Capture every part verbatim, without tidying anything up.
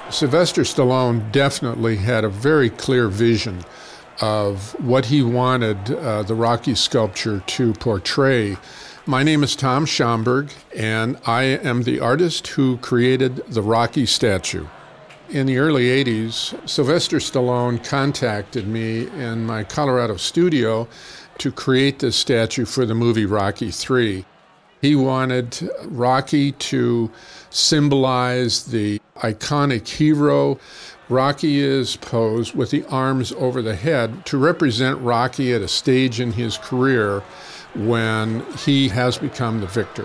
Sylvester Stallone definitely had a very clear vision of what he wanted uh, the Rocky sculpture to portray. My name is Tom Schomburg, and I am the artist who created the Rocky statue. In the early eighties, Sylvester Stallone contacted me in my Colorado studio to create this statue for the movie Rocky three. He wanted Rocky to symbolize the iconic hero. Rocky is posed with the arms over the head to represent Rocky at a stage in his career when he has become the victor.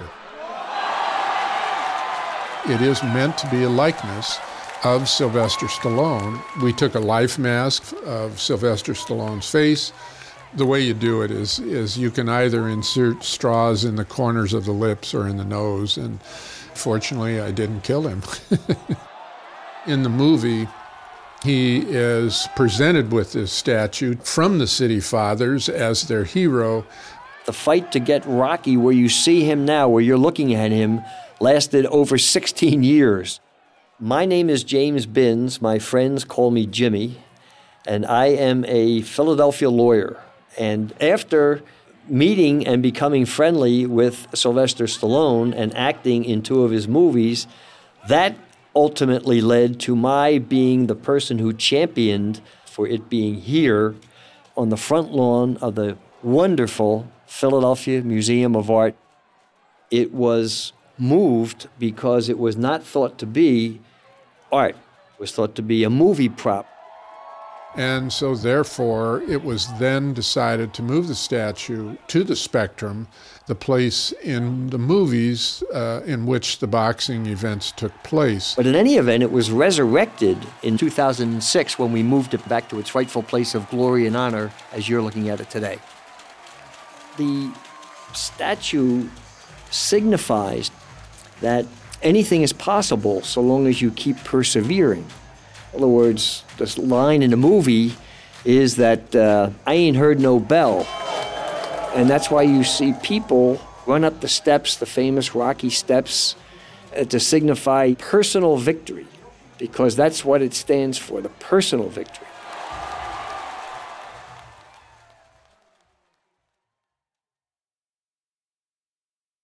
It is meant to be a likeness of Sylvester Stallone. We took a life mask of Sylvester Stallone's face. The way you do it is, is you can either insert straws in the corners of the lips or in the nose, and fortunately I didn't kill him. In the movie, he is presented with this statue from the City Fathers as their hero. The fight to get Rocky where you see him now, where you're looking at him, lasted over sixteen years. My name is James Binns. My friends call me Jimmy, and I am a Philadelphia lawyer. And after meeting and becoming friendly with Sylvester Stallone and acting in two of his movies, that ultimately led to my being the person who championed for it being here on the front lawn of the wonderful Philadelphia Museum of Art. It was moved because it was not thought to be art. It was thought to be a movie prop. And so therefore, it was then decided to move the statue to the Spectrum, the place in the movies uh, in which the boxing events took place. But in any event, it was resurrected in two thousand six when we moved it back to its rightful place of glory and honor as you're looking at it today. The statue signifies that anything is possible so long as you keep persevering. In other words, this line in the movie is that uh, I ain't heard no bell. And that's why you see people run up the steps, the famous Rocky steps, uh, to signify personal victory, because that's what it stands for, the personal victory.